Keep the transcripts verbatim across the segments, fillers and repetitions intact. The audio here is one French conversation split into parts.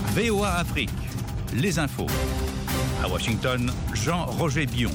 V O A Afrique, les infos. À Washington, Jean-Roger Bion.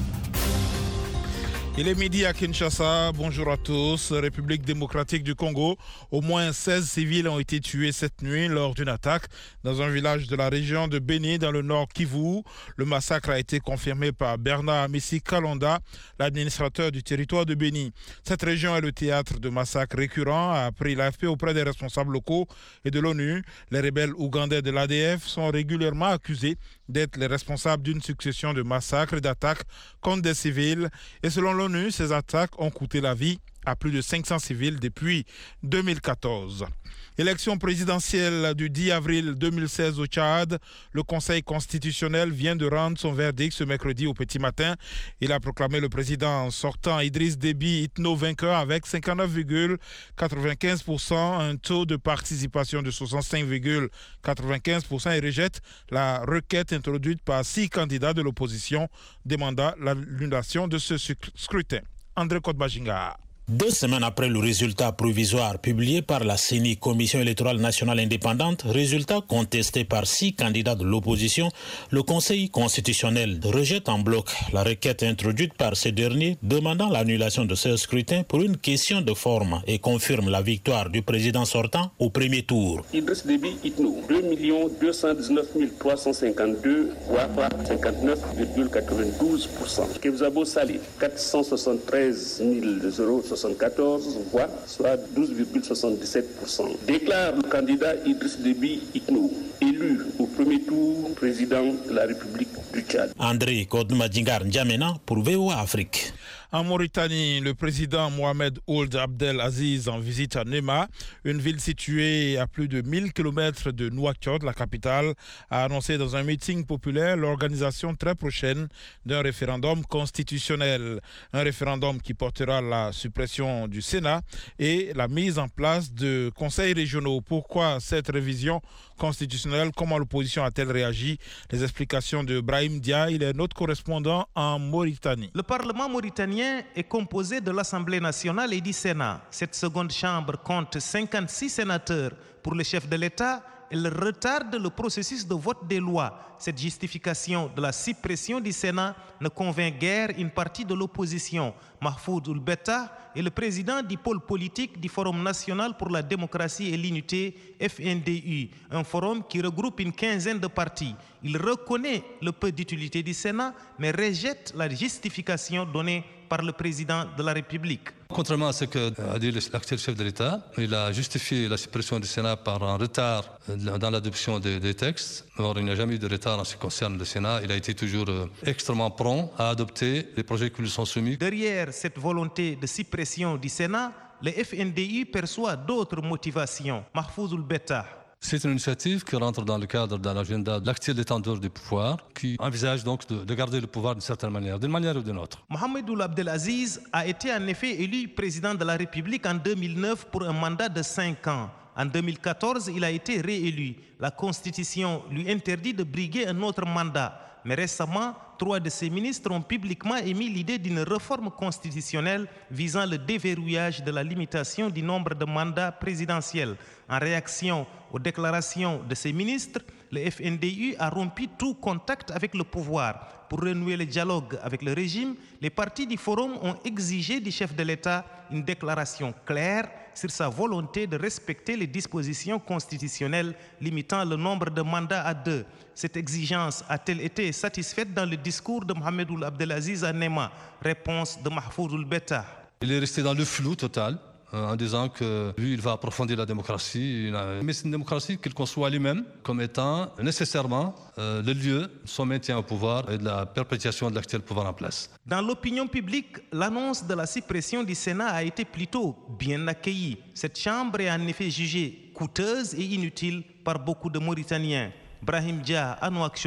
Il est midi à Kinshasa. Bonjour à tous. République démocratique du Congo. Au moins seize civils ont été tués cette nuit lors d'une attaque dans un village de la région de Beni, dans le nord Kivu. Le massacre a été confirmé par Bernard Messi Kalonda, l'administrateur du territoire de Beni. Cette région est le théâtre de massacres récurrents, a appris l'A F P auprès des responsables locaux et de l'ONU. Les rebelles ougandais de l'A D F sont régulièrement accusés d'être les responsables d'une succession de massacres et d'attaques contre des civils. Et selon l'ONU, ces attaques ont coûté la vie à plus de cinq cents civils depuis deux mille quatorze. Élection présidentielle du dix avril deux mille seize au Tchad. Le Conseil constitutionnel vient de rendre son verdict ce mercredi au petit matin. Il a proclamé le président sortant Idriss Déby Itno vainqueur avec cinquante-neuf virgule quatre-vingt-quinze pour cent, un taux de participation de soixante-cinq virgule quatre-vingt-quinze pour cent et rejette la requête introduite par six candidats de l'opposition demandant l'annulation de ce scrutin. André Kodbajinga. Deux semaines après le résultat provisoire publié par la C E N I, Commission électorale nationale indépendante, résultat contesté par six candidats de l'opposition, le Conseil constitutionnel rejette en bloc la requête introduite par ce dernier demandant l'annulation de ce scrutin pour une question de forme et confirme la victoire du président sortant au premier tour. Idriss Déby Itno, deux millions deux cent dix-neuf mille trois cent cinquante-deux voix, cinquante-neuf virgule quatre-vingt-douze pour cent. Kebzabo Salih, quatre cent soixante-treize mille soixante-quatorze voix, soit douze virgule soixante-dix-sept pour cent. Déclare le candidat Idriss Déby Itno, élu au premier tour président de la République du Tchad. André Kodmadjingar N'Djamena pour V O A Afrique. En Mauritanie, le président Mohamed Ould Abdel Aziz en visite à Nema, une ville située à plus de mille kilomètres de Nouakchott, la capitale, a annoncé dans un meeting populaire l'organisation très prochaine d'un référendum constitutionnel. Un référendum qui portera la suppression du Sénat et la mise en place de conseils régionaux. Pourquoi cette révision constitutionnelle? Comment l'opposition a-t-elle réagi? Les explications de Brahim Dia, il est notre correspondant en Mauritanie. Le Parlement mauritanien est composé de l'Assemblée nationale et du Sénat. Cette seconde chambre compte cinquante-six sénateurs. Pour le chef de l'État, elle retarde le processus de vote des lois. Cette justification de la suppression du Sénat ne convainc guère une partie de l'opposition. Mahfoud Ould-Betta est le président du pôle politique du Forum national pour la démocratie et l'unité, F N D U, un forum qui regroupe une quinzaine de partis. Il reconnaît le peu d'utilité du Sénat, mais rejette la justification donnée par le président de la République. Contrairement à ce qu'a dit l'actuel chef de l'État, il a justifié la suppression du Sénat par un retard dans l'adoption des, des textes. Or, il n'y a jamais eu de retard en ce qui concerne le Sénat. Il a été toujours extrêmement prompt à adopter les projets qui lui sont soumis. Derrière cette volonté de suppression du Sénat, le F N D U perçoit d'autres motivations. Mahfouz Ould-Betta. C'est une initiative qui rentre dans le cadre de l'agenda de l'actuel détenteur du pouvoir, qui envisage donc de, de garder le pouvoir d'une certaine manière, d'une manière ou d'une autre. Mohamed Ould Abdel Aziz a été en effet élu président de la République en deux mille neuf pour un mandat de cinq ans. En deux mille quatorze, il a été réélu. La Constitution lui interdit de briguer un autre mandat. Mais récemment, trois de ses ministres ont publiquement émis l'idée d'une réforme constitutionnelle visant le déverrouillage de la limitation du nombre de mandats présidentiels. En réaction aux déclarations de ces ministres, le F N D U a rompu tout contact avec le pouvoir. Pour renouer le dialogue avec le régime, les partis du forum ont exigé du chef de l'État une déclaration claire sur sa volonté de respecter les dispositions constitutionnelles limitant le nombre de mandats à deux. Cette exigence a-t-elle été satisfaite dans le discours de Mohamed Ould Abdel Aziz à Nema? Réponse de Mahfouz Ould-Betta. Il est resté dans le flou total, en disant que lui, il va approfondir la démocratie. Mais c'est une démocratie qu'il conçoit lui-même comme étant nécessairement euh, le lieu de son maintien au pouvoir et de la perpétuation de l'actuel pouvoir en place. Dans l'opinion publique, l'annonce de la suppression du Sénat a été plutôt bien accueillie. Cette chambre est en effet jugée coûteuse et inutile par beaucoup de Mauritaniens. Brahim Dia, à Nouakchott,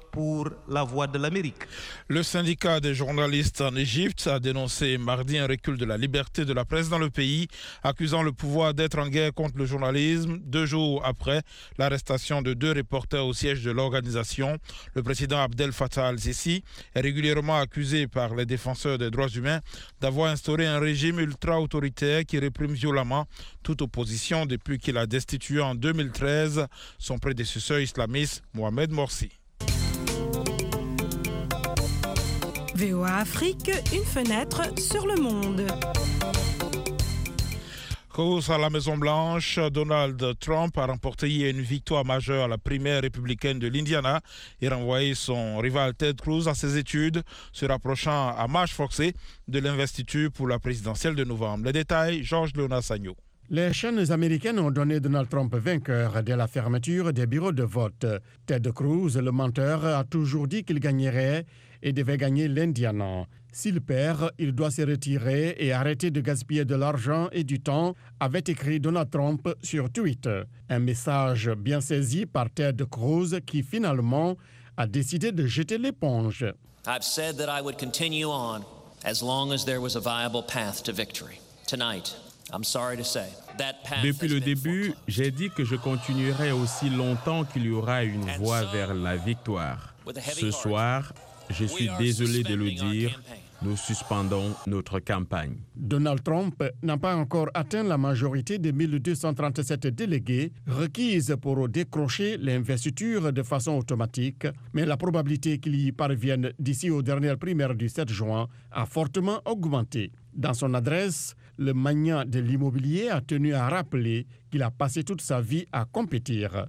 pour la Voix de l'Amérique. Le syndicat des journalistes en Égypte a dénoncé mardi un recul de la liberté de la presse dans le pays, accusant le pouvoir d'être en guerre contre le journalisme deux jours après l'arrestation de deux reporters au siège de l'organisation. Le président Abdel Fattah al-Sisi est régulièrement accusé par les défenseurs des droits humains d'avoir instauré un régime ultra-autoritaire qui réprime violemment toute opposition depuis qu'il a destitué en deux mille treize son prédécesseur islamiste Mohamed Morsi. V O A Afrique, une fenêtre sur le monde. Course à la Maison-Blanche, Donald Trump a remporté hier une victoire majeure à la primaire républicaine de l'Indiana et renvoyé son rival Ted Cruz à ses études, se rapprochant à marche forcée de l'investiture pour la présidentielle de novembre. Les détails, Georges Léonard Sagno. Les chaînes américaines ont donné Donald Trump vainqueur dès la fermeture des bureaux de vote. Ted Cruz, le menteur, a toujours dit qu'il gagnerait et devait gagner l'Indiana. S'il perd, il doit se retirer et arrêter de gaspiller de l'argent et du temps, avait écrit Donald Trump sur Twitter. Un message bien saisi par Ted Cruz qui finalement a décidé de jeter l'éponge. I've said that I would continue on as long as there was a viable path to victory. Tonight, I'm sorry to say, that path Depuis le début, j'ai dit que je continuerai aussi longtemps qu'il y aura une voie vers la victoire. Ce soir, je suis désolé de le dire, nous suspendons notre campagne. Donald Trump n'a pas encore atteint la majorité des mille deux cent trente-sept délégués requises pour décrocher l'investiture de façon automatique, mais la probabilité qu'il y parvienne d'ici aux dernières primaires du sept juin a fortement augmenté. Dans son adresse, le magnat de l'immobilier a tenu à rappeler qu'il a passé toute sa vie à compétir.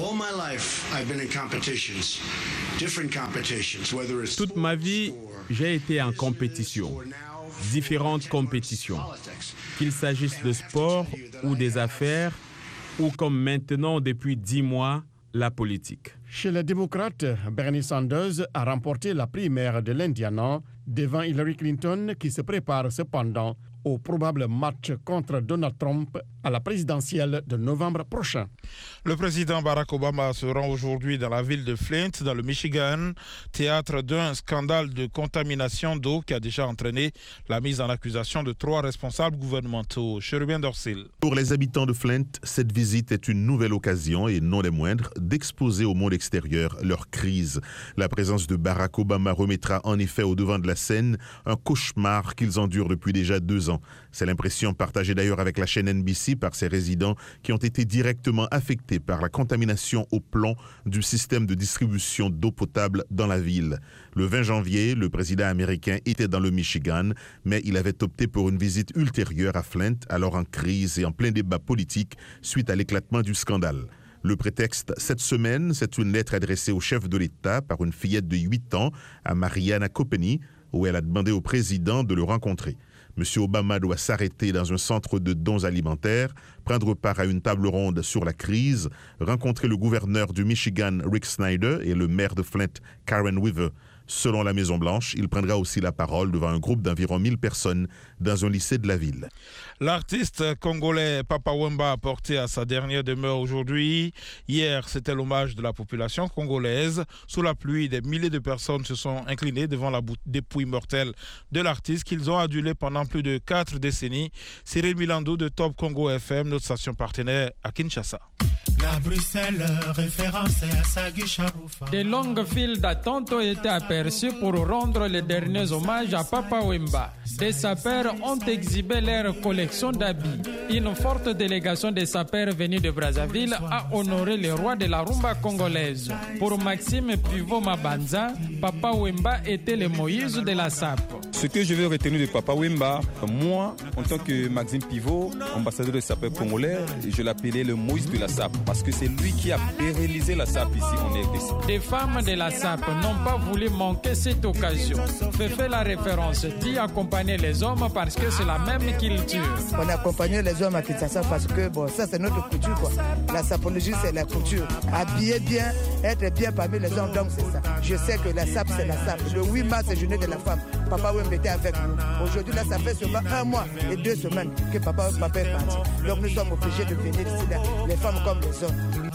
Toute ma vie, j'ai été en compétition, différentes compétitions, qu'il s'agisse de sport ou des affaires, ou comme maintenant depuis dix mois, la politique. Chez les démocrates, Bernie Sanders a remporté la primaire de l'Indiana devant Hillary Clinton qui se prépare cependant au probable match contre Donald Trump à la présidentielle de novembre prochain. Le président Barack Obama se rend aujourd'hui dans la ville de Flint, dans le Michigan, théâtre d'un scandale de contamination d'eau qui a déjà entraîné la mise en accusation de trois responsables gouvernementaux. Chérubin Dorsil. Pour les habitants de Flint, cette visite est une nouvelle occasion, et non les moindres, d'exposer au monde extérieur leur crise. La présence de Barack Obama remettra en effet au devant de la scène un cauchemar qu'ils endurent depuis déjà deux ans. C'est l'impression partagée d'ailleurs avec la chaîne N B C par ses résidents qui ont été directement affectés par la contamination au plomb du système de distribution d'eau potable dans la ville. Le vingt janvier, le président américain était dans le Michigan, mais il avait opté pour une visite ultérieure à Flint, alors en crise et en plein débat politique suite à l'éclatement du scandale. Le prétexte, cette semaine, c'est une lettre adressée au chef de l'État par une fillette de huit ans à Mariana Copeny, où elle a demandé au président de le rencontrer. M. Obama doit s'arrêter dans un centre de dons alimentaires, prendre part à une table ronde sur la crise, rencontrer le gouverneur du Michigan, Rick Snyder, et le maire de Flint, Karen Weaver. Selon la Maison-Blanche, il prendra aussi la parole devant un groupe d'environ mille personnes dans un lycée de la ville. L'artiste congolais Papa Wemba a porté à sa dernière demeure aujourd'hui. Hier, c'était l'hommage de la population congolaise. Sous la pluie, des milliers de personnes se sont inclinées devant la dépouille mortelle de l'artiste qu'ils ont adulé pendant plus de quatre décennies. Cyril Milando de Top Congo F M, notre station partenaire à Kinshasa. La Bruxelles, référence à Sagui Charoufa. Des longues files d'attente ont été aperçues pour rendre les derniers hommages à Papa Wemba. Des sapeurs ont exhibé leur collection d'habits. Une forte délégation des sapeurs venus de Brazzaville a honoré le roi de la rumba congolaise. Pour Maxime Pivot Mabanza, Papa Wemba était le Moïse de la S A P. Ce que je veux retenir de Papa Wemba, moi, en tant que Maxime Pivot, ambassadeur des sapeurs congolais, je l'appelais le Moïse de la S A P, parce que c'est lui qui a pérennisé la S A P ici en R D C. Des femmes de la S A P n'ont pas voulu manquer cette occasion. Fait la référence, dit accompagner les hommes parce que c'est la même culture. On accompagne les hommes à Kinshasa parce que bon, ça c'est notre couture, quoi. La sapologie c'est la couture. Habiller bien, être bien parmi les hommes, donc c'est ça. Je sais que la S A P c'est la S A P. Le huit mars c'est journée de la femme. Papa Wemba était avec nous. Aujourd'hui là ça fait seulement un mois et deux semaines que papa, papa est parti. Donc nous sommes obligés de venir ici là, les femmes comme les hommes.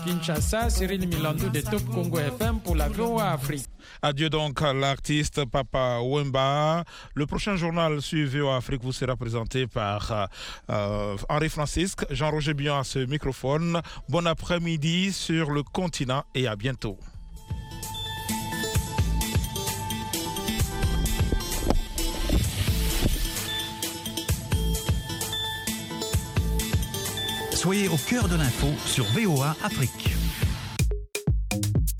Kinshasa, Cyril Milandou de Top Congo F M pour la V O A Afrique. Adieu donc à l'artiste Papa Wemba. Le prochain journal sur V O A Afrique vous sera présenté par euh, Henri Francisque. Jean-Roger Bion à ce microphone. Bon après-midi sur le continent et à bientôt. Soyez au cœur de l'info sur V O A Afrique.